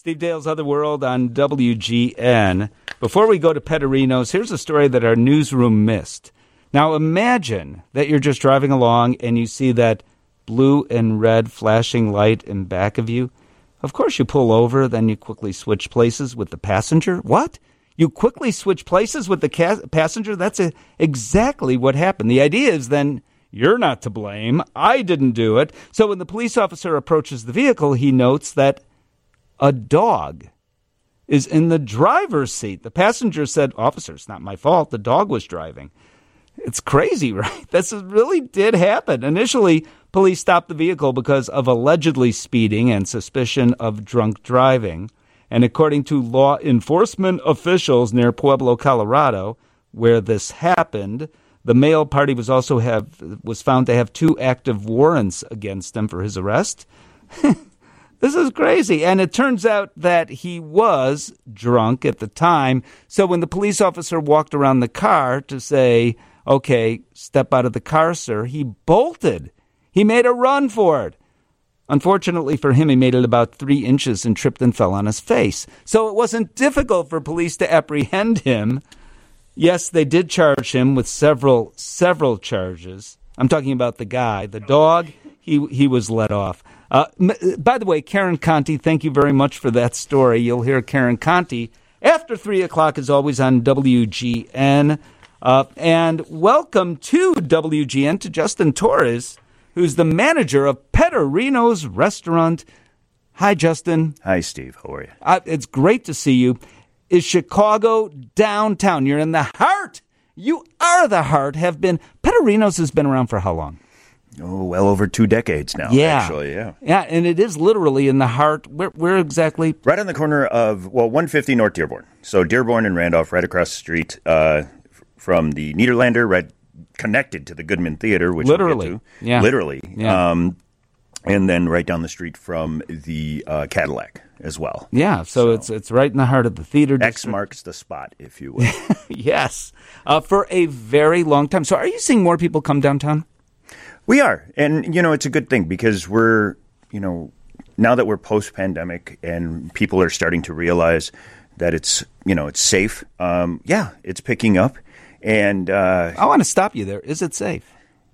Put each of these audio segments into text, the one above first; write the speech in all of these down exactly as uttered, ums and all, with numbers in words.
Steve Dale's Other World on W G N. Before we go to Petarinos, here's a story that our newsroom missed. Now imagine that you're just driving along and you see that blue and red flashing light in back of you. Of course you pull over, then you quickly switch places with the passenger. What? You quickly switch places with the ca- passenger? That's a, exactly what happened. The idea is then you're not to blame. I didn't do it. So when the police officer approaches the vehicle, he notes that a dog is in the driver's seat. The passenger said, "Officer, it's not my fault. The dog was driving." It's crazy, right? This really did happen. Initially, police stopped the vehicle because of allegedly speeding and suspicion of drunk driving. And according to law enforcement officials near Pueblo, Colorado, where this happened, the male party was also have was found to have two active warrants against him for his arrest. This is crazy. And it turns out that he was drunk at the time. So when the police officer walked around the car to say, "Okay, step out of the car, sir," he bolted. He made a run for it. Unfortunately for him, he made it about three inches and tripped and fell on his face. So it wasn't difficult for police to apprehend him. Yes, they did charge him with several, several charges. I'm talking about the guy. The dog, he he was let off. Uh, by the way, Karen Conti, thank you very much for that story. You'll hear Karen Conti after three o'clock, as always, on W G N. Uh, and welcome to W G N to Justin Torres, who's the manager of Petarinos Restaurant. Hi, Justin. Hi, Steve. How are you? Uh, it's great to see you. Is Chicago downtown? You're in the heart. You are the heart, have been. Petarinos has been around for how long? Oh, well over two decades now, yeah. actually, yeah. Yeah, and it is literally in the heart. Where, where exactly? Right on the corner of, well, one fifty North Dearborn. So Dearborn and Randolph, right across the street uh, from the Niederlander, right connected to the Goodman Theater, which literally, we'll get to. Yeah. Literally. Yeah. Um, and then right down the street from the uh, Cadillac as well. Yeah, so, so it's it's right in the heart of the theater district. X marks the spot, if you will. Yes, uh, for a very long time. So are you seeing more people come downtown? We are. And, you know, it's a good thing because we're, you know, now that we're post-pandemic and people are starting to realize that it's, you know, it's safe. Um, yeah, it's picking up. And uh, I want to stop you there. Is it safe?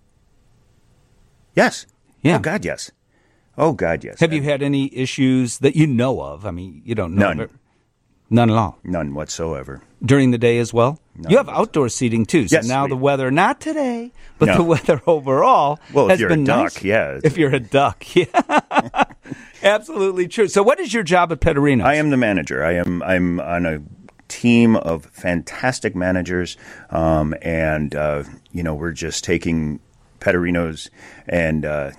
Yes. Yeah. Oh, God, yes. Oh, God, yes. Have you had any issues that you know of? I mean, you don't know. None. Of it. None at all? None whatsoever. During the day as well? None you have whatsoever. Outdoor seating, too. So yes, now we, the weather, not today, but no. the weather overall well, has if you're been a duck, nice. yeah. If you're a duck, yeah. Absolutely true. So what is your job at Petarinos? I am the manager. I am, I'm on a team of fantastic managers, um, and, uh, you know, we're just taking Petarinos and uh,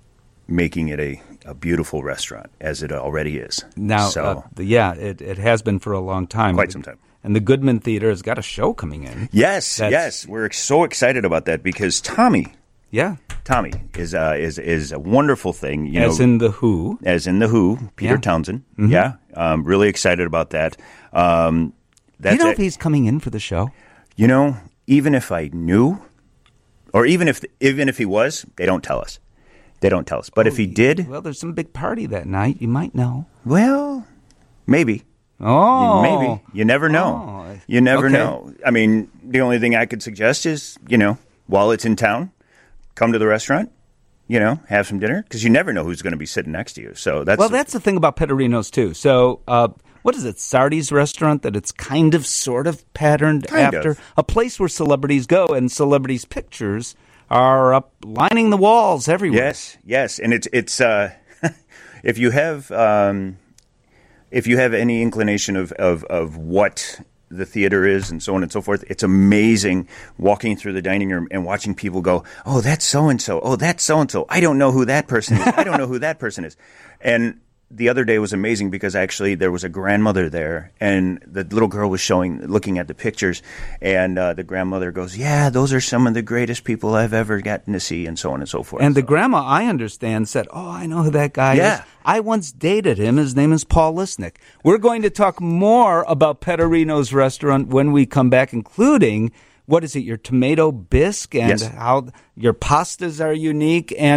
making it a a beautiful restaurant, as it already is. Now, so, uh, yeah, it, it has been for a long time. Quite some time. And the Goodman Theater has got a show coming in. Yes, That's, yes. We're so excited about that because Tommy, yeah, Tommy is uh, is is a wonderful thing. You as know, in The Who. As in The Who, Peter yeah. Townsend. Mm-hmm. Yeah, um, really excited about that. Um, that's Do you know it. if he's coming in for the show? You know, even if I knew, or even if even if he was, they don't tell us. They don't tell us. But oh, if he did... Well, there's some big party that night. You might know. Well, maybe. Oh. Maybe. You never know. Oh. You never okay. know. I mean, the only thing I could suggest is, you know, while it's in town, come to the restaurant, you know, have some dinner. Because you never know who's going to be sitting next to you. So that's... Well, that's the thing about Petarinos, too. So, uh, what is it, Sardi's restaurant, that it's kind of, sort of patterned kind after? Of. A place where celebrities go, and celebrities' pictures are up lining the walls everywhere. Yes, yes, and it's it's uh, if you have um, if you have any inclination of, of of what the theater is and so on and so forth, it's amazing walking through the dining room and watching people go, "Oh, that's so and so. Oh, that's so and so. I don't know who that person is. I don't know who that person is." And the other day was amazing because actually there was a grandmother there, and the little girl was showing, looking at the pictures, and uh, the grandmother goes, "Yeah, those are some of the greatest people I've ever gotten to see," and so on and so forth. And the so. grandma, I understand, said, "Oh, I know who that guy yeah. is. I once dated him. His name is Paul Lisnick." We're going to talk more about Petarinos Restaurant when we come back, including, what is it, your tomato bisque, and yes. how your pastas are unique, and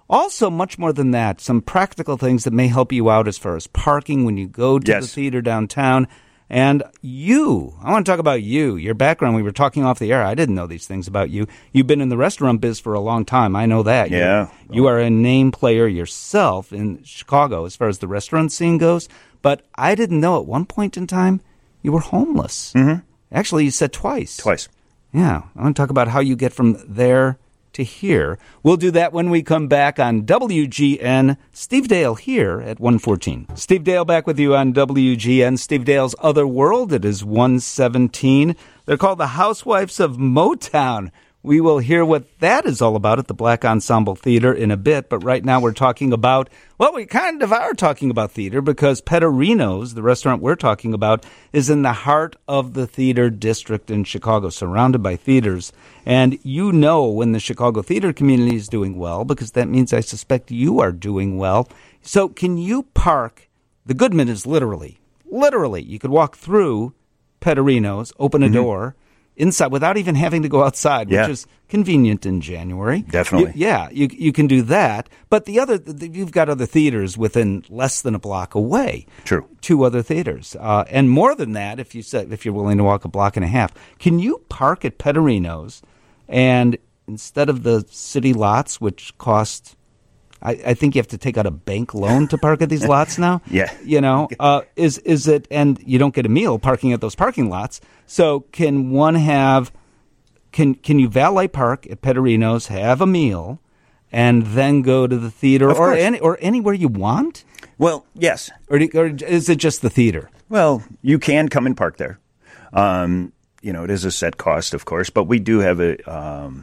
Also, much more than that, some practical things that may help you out as far as parking when you go to Yes. the theater downtown. And you, I want to talk about you, your background. We were talking off the air. I didn't know these things about you. You've been in the restaurant biz for a long time. I know that. You're- Yeah. You are a name player yourself in Chicago as far as the restaurant scene goes. But I didn't know at one point in time you were homeless. Mm-hmm. Actually, you said twice. Twice. Yeah. I want to talk about how you get from there to here. We'll do that when we come back on W G N. Steve Dale here at one fourteen. Steve Dale back with you on W G N. Steve Dale's Other World. It is one seventeen. They're called the Housewives of Motown. We will hear what that is all about at the Black Ensemble Theater in a bit, but right now we're talking about, well, we kind of are talking about theater because Pederinos, the restaurant we're talking about, is in the heart of the theater district in Chicago, surrounded by theaters. And you know when the Chicago theater community is doing well because that means I suspect you are doing well. So can you park, the Goodman is literally, literally, you could walk through Pederinos, open a mm-hmm. door, inside without even having to go outside, yeah. which is convenient in January. Definitely. You, yeah, you you can do that. But the other, the, you've got other theaters within less than a block away. True. Two other theaters, uh, and more than that, if you said if you're willing to walk a block and a half, can you park at Pederinos, and instead of the city lots, which cost, I, I think you have to take out a bank loan to park at these lots now. Yeah. You know, uh, is is it, and you don't get a meal parking at those parking lots. So can one have, can can you valet park at Pederinos, have a meal, and then go to the theater Of or course. any, or anywhere you want? Well, yes. Or, do, or is it just the theater? Well, you can come and park there. Um, you know, it is a set cost, of course, but we do have a um,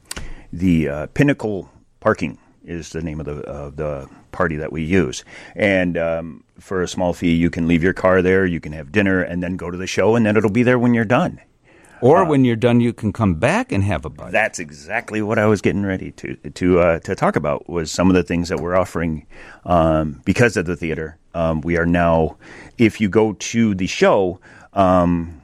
the uh, Pinnacle Parking is the name of the uh, the party that we use. And um, for a small fee, you can leave your car there, you can have dinner, and then go to the show, and then it'll be there when you're done. Or uh, when you're done, you can come back and have a bite. That's exactly what I was getting ready to to uh, to talk about, was some of the things that we're offering um, because of the theater. Um, we are now, if you go to the show um,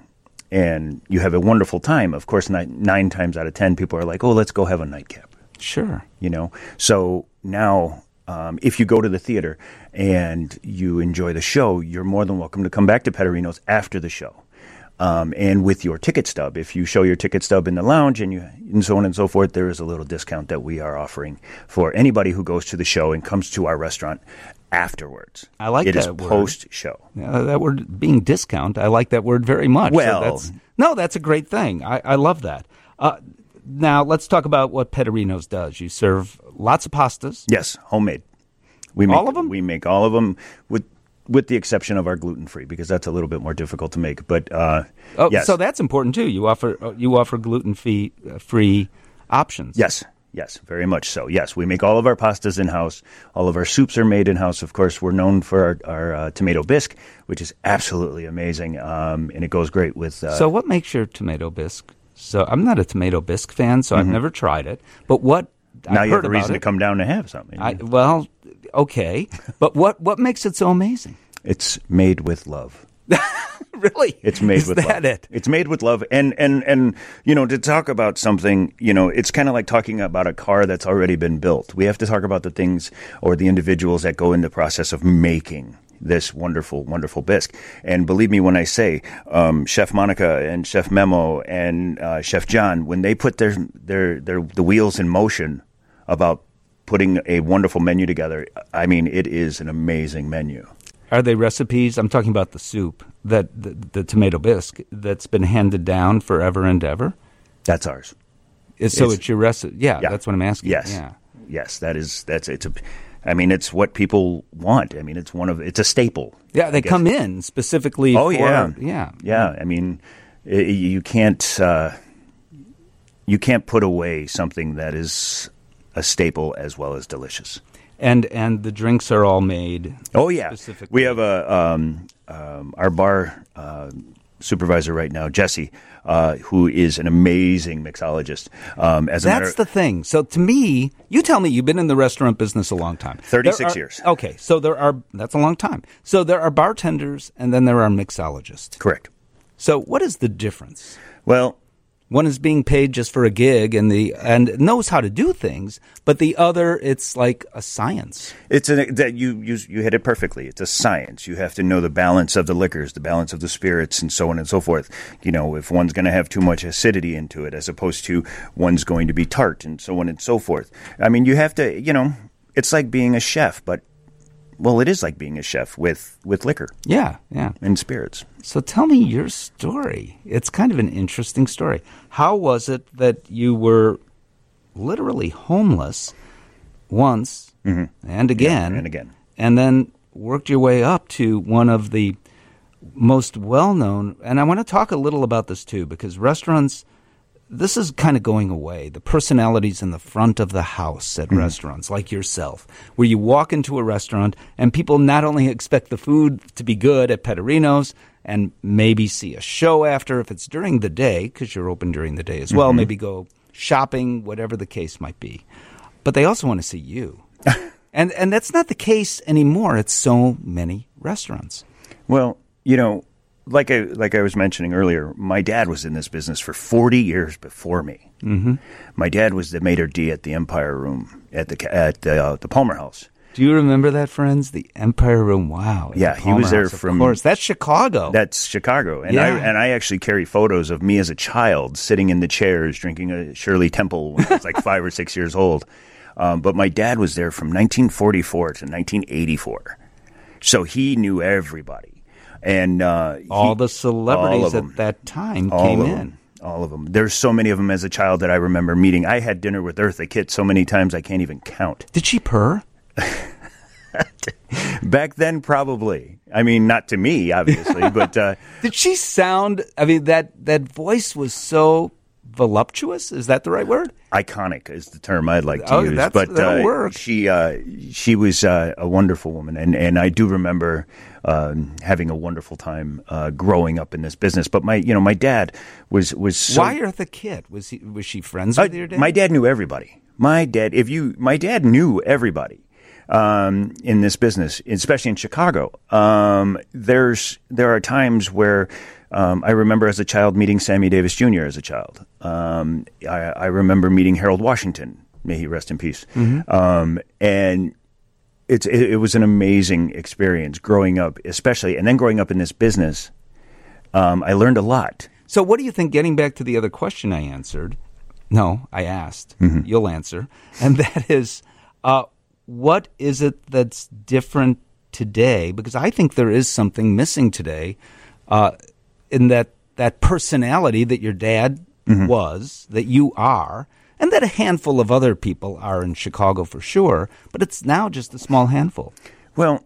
and you have a wonderful time, of course, nine, nine times out of ten, people are like, oh, let's go have a nightcap. Sure. You know, so now um, if you go to the theater and you enjoy the show, you're more than welcome to come back to Pederinos after the show. Um, and with your ticket stub, if you show your ticket stub in the lounge and you and so on and so forth, there is a little discount that we are offering for anybody who goes to the show and comes to our restaurant afterwards. I like it that is word. post-show. Uh, that word being discount, I like that word very much. Well, so that's, no, that's a great thing. I, I love that. Uh, now let's talk about what Pederinos does. You serve lots of pastas. Yes, homemade. We make, all of them? We make all of them with with the exception of our gluten-free, because that's a little bit more difficult to make. But uh, oh, yes. So that's important too. You offer uh, you offer gluten-free uh, free options. Yes. Yes, very much so. Yes, we make all of our pastas in-house. All of our soups are made in-house. Of course, we're known for our, our uh, tomato bisque, which is absolutely amazing, um, and it goes great with... Uh, so what makes your tomato bisque? So I'm not a tomato bisque fan, so mm-hmm. I've never tried it. But what... Now I've you heard have a reason it. to come down to have something. I, well, okay. But what, what makes it so amazing? It's made with love. Really? It's made Is with that love. it? It's made with love. And, and, and you know, to talk about something, you know, it's kind of like talking about a car that's already been built. We have to talk about the things or the individuals that go in the process of making this wonderful, wonderful bisque. And believe me when I say, um, Chef Monica and Chef Memo and uh, Chef John, when they put their, their, their the wheels in motion about putting a wonderful menu together, I mean, it is an amazing menu. Are they recipes? I'm talking about the soup, that the, the tomato bisque that's been handed down forever and ever. That's ours. It's, so It's- it's your recipe. Yeah, Yeah. that's what I'm asking. Yes. Yeah. Yes, that is that's it's a I mean it's what people want. I mean it's one of it's a staple. Yeah, they I guess. come in specifically Oh for yeah. yeah. Yeah, I mean i you can't uh, you can't put away something that is a staple as well as delicious. And and the drinks are all made. Oh yeah, specifically. we have a um, um, our bar uh, supervisor right now, Jesse, uh, who is an amazing mixologist. Um, as a That's matter, the thing. So to me, you tell me you've been in the restaurant business a long time. thirty-six There are- years. Okay, so there are that's a long time. So there are bartenders and then there are mixologists. Correct. So what is the difference? Well, One is being paid just for a gig and the and knows how to do things, but the other, it's like a science. It's a, that you, you you hit it perfectly. It's a science. You have to know the balance of the liquors, the balance of the spirits, and so on and so forth. You know, if one's going to have too much acidity into it, as opposed to one's going to be tart, and so on and so forth. I mean, you have to. You know, it's like being a chef, but well, it is like being a chef with, with liquor. Yeah, yeah. And spirits. So tell me your story. It's kind of an interesting story. How was it that you were literally homeless once mm-hmm. and again, yeah, and again, and then worked your way up to one of the most well-known, and I want to talk a little about this too, because restaurants, this is kind of going away. The personalities in the front of the house at mm-hmm. restaurants, like yourself, where you walk into a restaurant and people not only expect the food to be good at Petterino's and maybe see a show after if it's during the day, because you're open during the day as well, mm-hmm. maybe go shopping, whatever the case might be. But they also want to see you. and and that's not the case anymore at so many restaurants. Well, you know, Like I like I was mentioning earlier, my dad was in this business for forty years before me. Mm-hmm. My dad was the maitre d' at the Empire Room at the at the, uh, the Palmer House. Do you remember that, friends? The Empire Room. Wow. Yeah, the he was there House, from. Of course, that's Chicago. That's Chicago, and yeah. I and I actually carry photos of me as a child sitting in the chairs drinking a Shirley Temple when I was like five or six years old. Um, but my dad was there from nineteen forty-four to nineteen eighty-four, so he knew everybody. And uh, all he, the celebrities all at that time all came of in. Them, all of them. There's so many of them as a child that I remember meeting. I had dinner with Eartha Kitt so many times I can't even count. Did she purr? Back then, probably. I mean, not to me, obviously, but uh, did she sound? I mean, that that voice was so voluptuous. Is that the right word? Iconic is the term I'd like to oh, use. That's, but that'll uh, work. she uh, she was uh, a wonderful woman, and, and I do remember uh, having a wonderful time uh, growing up in this business. But my you know my dad was was so, why Eartha Kitt? Was he was she friends with uh, your dad? My dad knew everybody. My dad, if you, my dad knew everybody. Um, in this business, especially in Chicago, um, there's there are times where um, I remember as a child meeting Sammy Davis Junior as a child. Um, I, I remember meeting Harold Washington, may he rest in peace. Mm-hmm. Um, and it's it, it was an amazing experience growing up, especially, and then growing up in this business. Um, I learned a lot. So, what do you think? Getting back to the other question I answered, no, I asked. Mm-hmm. You'll answer, and that is. Uh, What is it that's different today? Because I think there is something missing today uh, in that that personality that your dad mm-hmm. was, that you are, and that a handful of other people are in Chicago for sure, but it's now just a small handful. Well,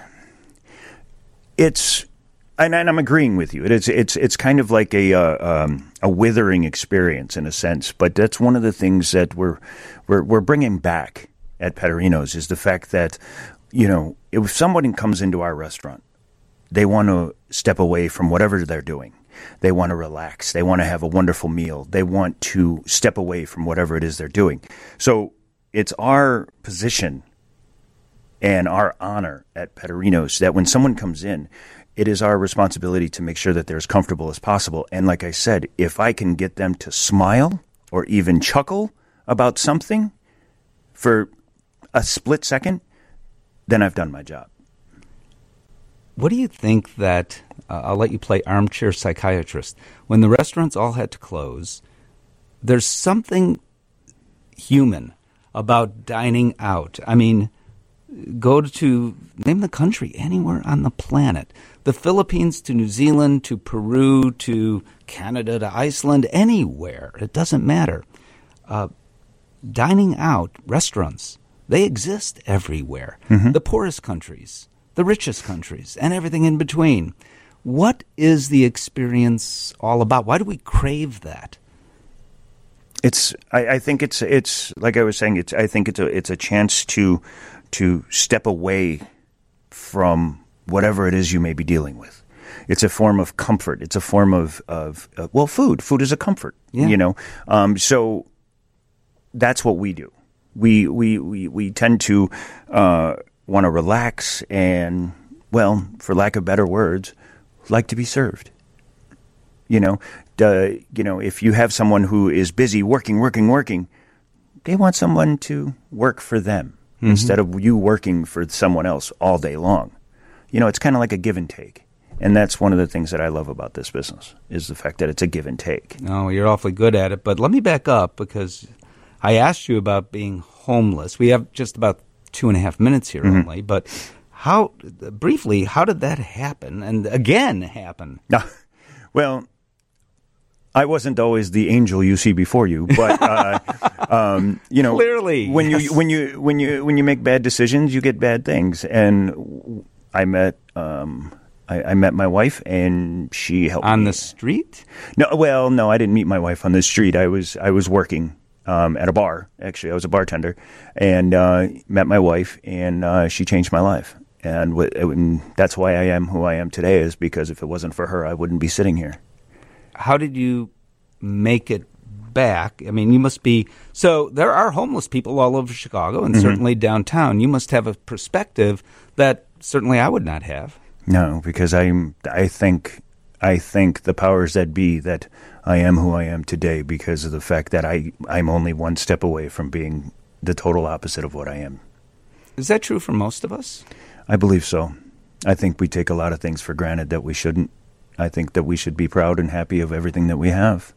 it's, and, and I'm agreeing with you. It is, it's it's kind of like a uh, um, a withering experience in a sense, but that's one of the things that we're we're, we're bringing back at Petterino's is the fact that, you know, if someone comes into our restaurant, they want to step away from whatever they're doing. They want to relax. They want to have a wonderful meal. They want to step away from whatever it is they're doing. So it's our position and our honor at Petterino's that when someone comes in, it is our responsibility to make sure that they're as comfortable as possible. And like I said, if I can get them to smile or even chuckle about something for a split second, then I've done my job. What do you think that, uh, I'll let you play armchair psychiatrist, when the restaurants all had to close, there's something human about dining out. I mean, go to, name the country, anywhere on the planet. The Philippines to New Zealand to Peru to Canada to Iceland, anywhere. It doesn't matter. Uh, dining out, restaurants, they exist everywhere. Mm-hmm. The poorest countries, the richest countries, and everything in between. What is the experience all about? Why do we crave that? It's. I, I think it's. It's like I was saying. It's. I think it's a. It's a chance to, to step away from whatever it is you may be dealing with. It's a form of comfort. It's a form of of uh, well, food. Food is a comfort. Yeah. You know. Um. So that's what we do. We we, we, we tend to uh, want to relax and, well, for lack of better words, like to be served. You know, uh, you know, if you have someone who is busy working, working, working, they want someone to work for them mm-hmm. instead of you working for someone else all day long. You know, it's kind of like a give and take. And that's one of the things that I love about this business is the fact that it's a give and take. Oh, you're awfully good at it. But let me back up because I asked you about being homeless. We have just about two and a half minutes here mm-hmm. only. But how, briefly, how did that happen and again happen? Well, I wasn't always the angel you see before you, but uh, um, you know, clearly, when yes. you when you when you when you make bad decisions, you get bad things. And I met um, I, I met my wife, and she helped on me. the street. No, well, no, I didn't meet my wife on the street. I was I was working um, at a bar. Actually, I was a bartender, and uh, met my wife, and uh, she changed my life. And, w- and that's why I am who I am today. Is because if it wasn't for her, I wouldn't be sitting here. How did you make it back? I mean, you must be – so there are homeless people all over Chicago and mm-hmm. certainly downtown. You must have a perspective that certainly I would not have. No, because I'm, I think I think the powers that be that I am who I am today because of the fact that I, I'm only one step away from being the total opposite of what I am. Is that true for most of us? I believe so. I think we take a lot of things for granted that we shouldn't. I think that we should be proud and happy of everything that we have.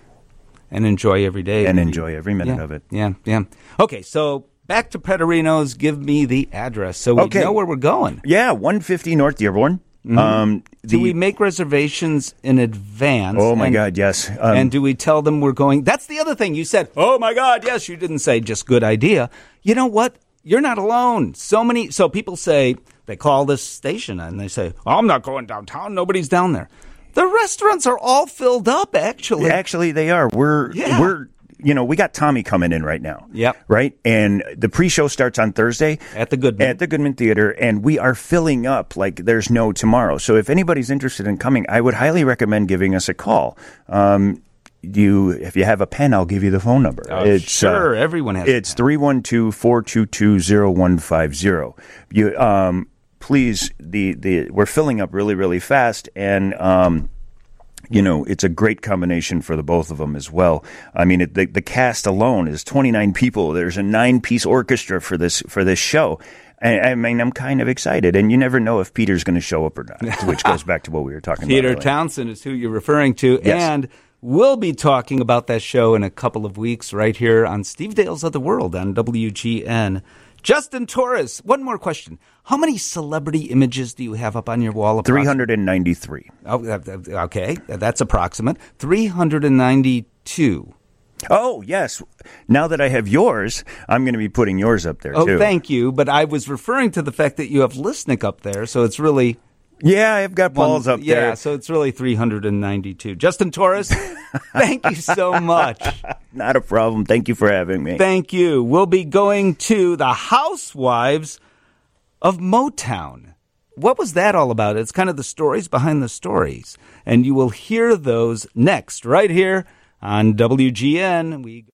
And enjoy every day. And enjoy every minute yeah, of it. Yeah, yeah. Okay, so back to Pederinos. Give me the address so we okay. know where we're going. Yeah, one fifty North Dearborn. Mm-hmm. Um, the, do we make reservations in advance? Oh, my and, God, yes. Um, and do we tell them we're going? That's the other thing. You said, oh, my God, yes. You didn't say just good idea. You know what? You're not alone. So many. So people say, they call this station and they say, oh, I'm not going downtown. Nobody's down there. The restaurants are all filled up, actually. Actually, they are. We're, yeah. we're, you know, we got Tommy coming in right now. Yep. Right? And the pre-show starts on Thursday. At the Goodman. At the Goodman Theater. And we are filling up like there's no tomorrow. So if anybody's interested in coming, I would highly recommend giving us a call. Um, you, if you have a pen, I'll give you the phone number. Oh, it's, sure, uh, everyone has It's three one two, four two two, zero one five zero. You, um, please, the, the, we're filling up really, really fast. And, um, you know, it's a great combination for the both of them as well. I mean, it, the, the cast alone is twenty-nine people. There's a nine-piece orchestra for this for this show. I, I mean, I'm kind of excited, and you never know if Peter's going to show up or not, which goes back to what we were talking Peter about. Peter Townsend is who you're referring to, yes. and we'll be talking about that show in a couple of weeks right here on Steve Dale's Other World on W G N. Justin Torres, one more question. How many celebrity images do you have up on your wall? three hundred ninety-three. Oh, okay. That's approximate. three hundred ninety-two. Oh, yes. Now that I have yours, I'm going to be putting yours up there, oh, too. Oh, thank you. But I was referring to the fact that you have Listnick up there, so it's really... Yeah, I've got Paul's one, up there. Yeah, so it's really three hundred ninety-two. Justin Torres, thank you so much. Not a problem. Thank you for having me. Thank you. We'll be going to the Housewives of Motown. What was that all about? It's kind of the stories behind the stories. And you will hear those next, right here on W G N. We